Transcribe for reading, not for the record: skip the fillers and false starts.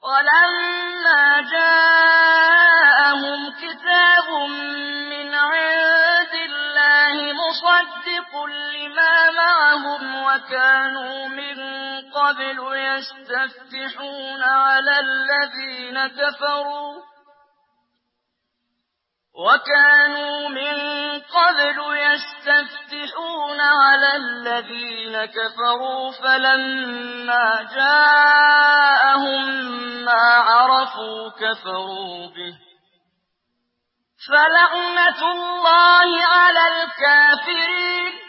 ولما جاءهم كتاب من عند الله مصدق لما معهم قبل يستفتحون على الذين كفروا فلما جاءهم ما عرفوا كفروا به فلعنة الله على الكافرين